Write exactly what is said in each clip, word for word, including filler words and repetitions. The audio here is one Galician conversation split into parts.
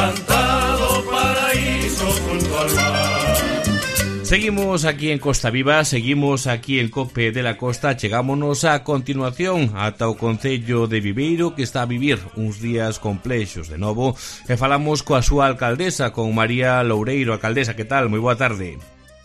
encantado paraíso junto al mar. Seguimos aquí en Costa Viva, seguimos aquí en Cope de la Costa, chegámonos a continuación ata o Concello de Viveiro, que está a vivir uns días complexos de novo, e falamos coa súa alcaldesa, con María Loureiro. Alcaldesa, que tal? Moi boa tarde.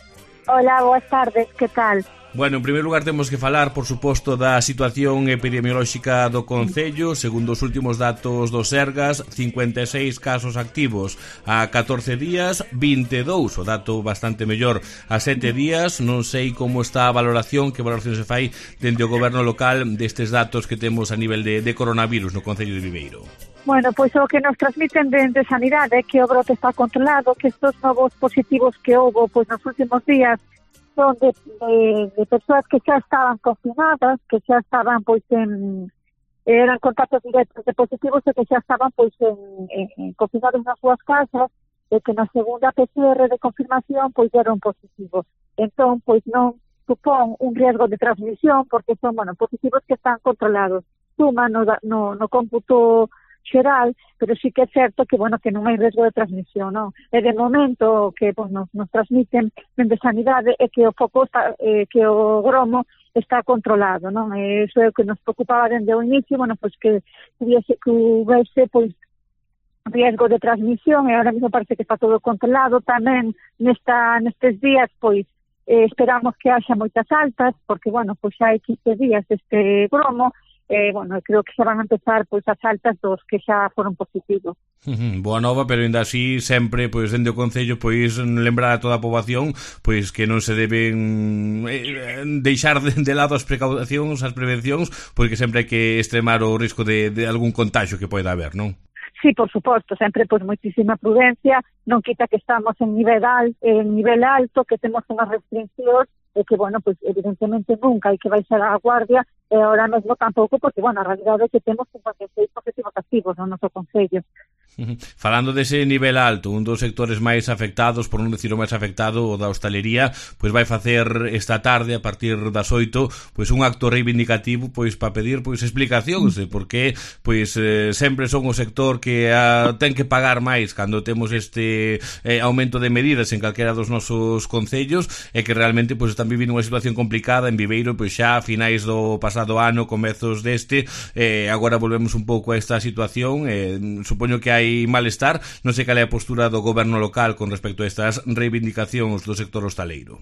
Hola, boas tardes, que tal? Bueno, en primeiro lugar temos que falar, por suposto, da situación epidemiolóxica do Concello. Segundo os últimos datos do Sergas, cincuenta e seis casos activos a catorce días, vinte e dous, o dato bastante mellor a sete días. Non sei como está a valoración, que valoración se fai dende o goberno local destes datos que temos a nivel de, de coronavirus no Concello de Viveiro. Bueno, pois o que nos transmiten de, de sanidade é que o brote está controlado, que estes novos positivos que houve pois nos últimos días son de, de, de persoas que xa estaban confinadas, que xa estaban pois en eran contactos directos de positivos e que xa estaban pois en, en, en confinados nas súas casas, e que na segunda P C R de confirmación pois eran positivos. Entón, pois non supón un riesgo de transmisión porque son, bueno, positivos que están controlados. Suma no, no, no cómputo xeral, pero sí que é certo que, bueno, que non hai riesgo de transmisión, non? E de momento que pues, nos, nos transmiten dende sanidade é que o foco está, eh, que o gromo está controlado, non? E iso é o que nos preocupaba dende o inicio, bueno, pois pues, que hubiese, que houvese, pois, riesgo de transmisión, e ahora mesmo parece que está todo controlado. Tamén nesta, nestes días, pois, eh, esperamos que haxa moitas altas, porque, bueno, pois xa hai quince días deste gromo. Eh, bueno, creo que xa van a empezar pois as altas dos que xa foron positivos. Boa nova, pero ainda así sempre, pois dende o Concello, pois lembrar a toda a poboación pois que non se deben eh, deixar de, de lado as precaucións, as prevencións, porque sempre hai que extremar o risco de, de algún contagio que poida haber, non? Sí, por suposto, sempre pois moitísima prudencia, non quita que estamos en nivel, al, en nivel alto, que temos unhas restriccións, e que, bueno, pois evidentemente nunca hai que baixar a guardia, e ahora mesmo tampouco, porque, bueno, a realidade é que temos cincuenta e seis positivos activos no noso Concello. Falando dese nivel alto, un dos sectores máis afectados, por non dicir o máis afectado, o da hostalería, pois vai facer esta tarde, a partir das oito, pois un acto reivindicativo, pois para pedir pois explicacións de por que pois eh, sempre son o sector que a, ten que pagar máis cando temos este eh, aumento de medidas en calquera dos nosos concellos, e que realmente pois están vivindo unha situación complicada en Viveiro, pois xa a finais do pasado ano, comezos deste, eh, agora volvemos un pouco a esta situación. eh, supoño que hai malestar, non sei cal é a postura do goberno local con respecto a estas reivindicacións do sector hostaleiro.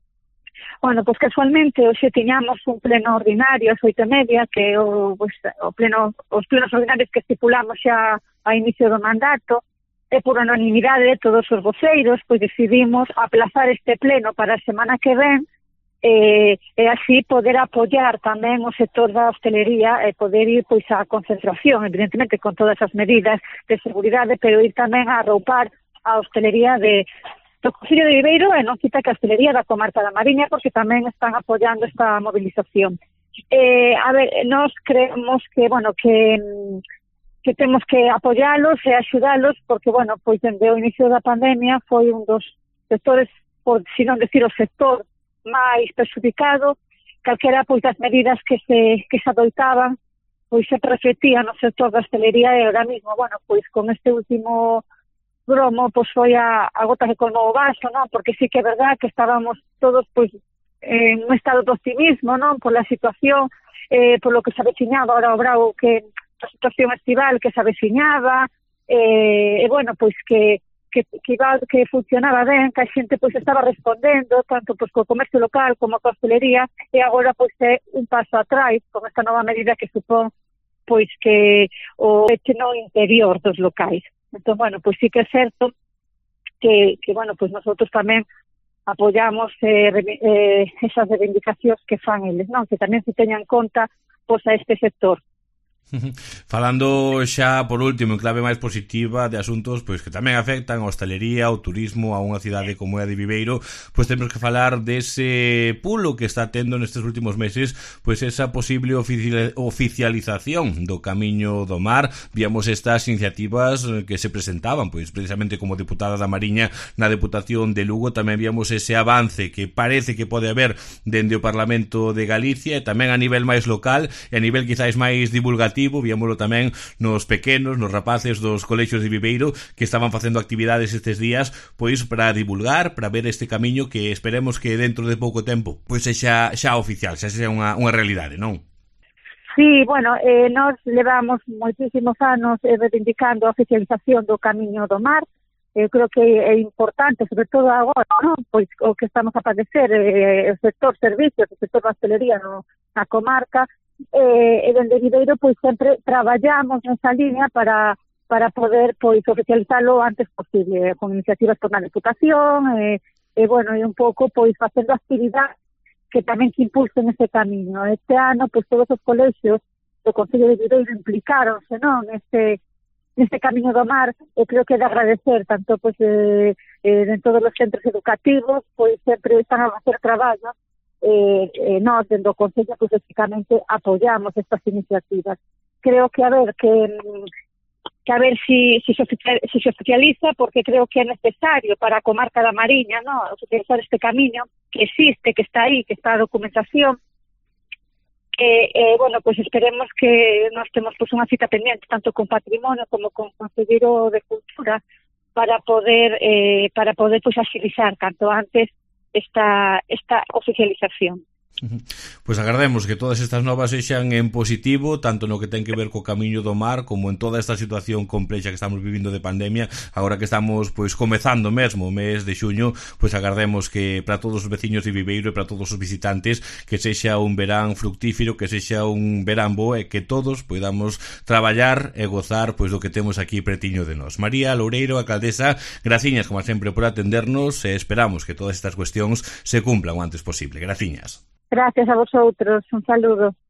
Bueno, pois casualmente hoxe tiñamos un pleno ordinario ás oito e media, que o, pues, o pleno, os plenos ordinarios que estipulamos xa a inicio do mandato, e por unanimidade de todos os voceiros, pois decidimos aplazar este pleno para a semana que ven, e, e así poder apoiar tamén o sector da hostelería e poder ir pois á concentración, evidentemente con todas as medidas de seguridade, pero ir tamén a arroupar a hostelería de do Concello de Viveiro, e non quita que a hostelería da comarca da Mariña, porque tamén están apoiando esta movilización. Eh, a ver, nós creemos que, bueno, que que temos que apoialos e axudalos, porque, bueno, pois dende o inicio da pandemia foi un dos sectores, por si non decir o sector máis perxudicado. Calquera pois das medidas que se que se adoitaban pois se reflectían no sector da hostelería, e ahora mismo, bueno, pois con este último gromo pois foi a, a gota que colmou o vaso, non? Porque sí que é verdad que estábamos todos pois en un estado de optimismo, non? Por la situación, eh, por lo que se aveciñaba ahora o bravo, que a situación estival que se aveciñaba, eh, e bueno, pois que que, que iba, que funcionaba ben, que a xente pois estaba respondendo, tanto pois co comercio local como coa hostelería, e agora pois é un paso atrás con esta nova medida que supón pois que o peche no interior dos locais. Entón, bueno, pois sí que é certo que, que bueno, pois nosotros tamén apoiamos eh, eh, esas reivindicacións que fan eles, non? Que tamén se teñan en conta pois a este sector. Falando xa por último en clave máis positiva de asuntos pois que tamén afectan a hostalería, o turismo, a unha cidade como é a de Viveiro, pois temos que falar dese pulo que está tendo nestes últimos meses, pois esa posible oficialización do Camiño do Mar. Víamos estas iniciativas que se presentaban, pois precisamente como deputada da Mariña na Deputación de Lugo. Tamén víamos ese avance que parece que pode haber dende o Parlamento de Galicia, e tamén a nivel máis local e a nivel quizáis máis divulgativo educativo, víamoslo tamén nos pequenos, nos rapaces dos colexios de Viveiro que estaban facendo actividades estes días pois para divulgar, para ver este camiño que esperemos que dentro de pouco tempo pois xa, xa oficial, xa xa unha, unha realidade, non? Sí, bueno, eh, nós levamos moitísimos anos eh, reivindicando a oficialización do Camiño do Mar. Eu creo que é importante, sobre todo agora, non? Pois o que estamos a padecer eh, o sector servicios, o sector da hostelería no, na comarca, eh, e dende Viveiro pois sempre traballamos nesa línea para para poder pois oficializalo o antes posible, con iniciativas por na Deputación, e, e bueno, e un pouco pois facendo actividades que tamén que impulsen ese camiño. Este ano, pois todos os colexios do Concello de Viveiro implicaronse, non? Este neste camiño do mar, eu creo que é de agradecer tanto pois eh, eh, en todos os centros educativos, pois sempre están a facer traballo, eh, eh, nós dentro do Concello pois basicamente apoiamos estas iniciativas. Creo que a ver que que a ver si, si, se, si se oficializa, porque creo que é necesario para a comarca da Mariña, ¿no? Oficializar este camiño que existe, que está aí, que está a documentación. Eh, eh, bueno, pues esperemos que nos temos pues, unha cita pendiente tanto con Patrimonio como con Conselleiro de Cultura para poder eh, para poder pues, agilizar canto antes esta esta oficialización. Pois agardemos que todas estas novas sexan en positivo, tanto no que ten que ver co camiño do mar como en toda esta situación complexa que estamos vivindo de pandemia. Agora que estamos pois comezando mesmo o mes de xuño, pois agardemos que para todos os veciños de Viveiro e para todos os visitantes que sexa un verán fructífero, que sexa un verán bo e que todos podamos traballar e gozar pois do que temos aquí pretiño de nós. María Loureiro, alcaldesa, graciñas como sempre por atendernos e esperamos que todas estas cuestións se cumplan o antes posible. Graciñas. Gracias a vosotros, un saludo.